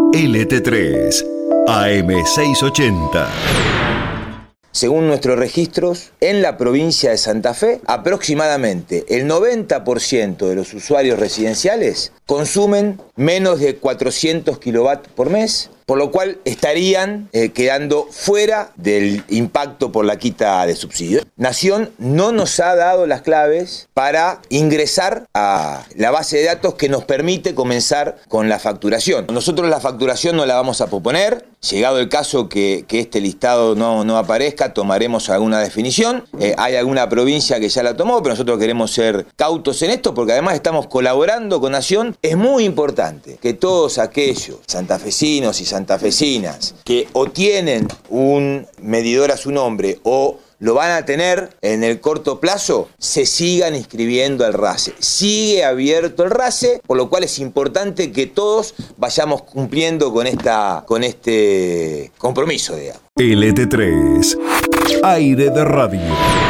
LT3, AM680. Según nuestros registros, en la provincia de Santa Fe, aproximadamente el 90% de los usuarios residenciales consumen menos de 400 kilovatios por mes, por lo cual estarían quedando fuera del impacto por la quita de subsidios. Nación no nos ha dado las claves para ingresar a la base de datos que nos permite comenzar con la facturación. Nosotros la facturación no la vamos a proponer. Llegado el caso que este listado no aparezca, tomaremos alguna definición. Hay alguna provincia que ya la tomó, pero nosotros queremos ser cautos en esto porque además estamos colaborando con Nación. Es muy importante que todos aquellos santafesinos y santafesinas que o tienen un medidor a su nombre o lo van a tener en el corto plazo, se sigan inscribiendo al RACE. Sigue abierto el RACE, por lo cual es importante que todos vayamos cumpliendo con este compromiso, digamos. LT3, aire de radio.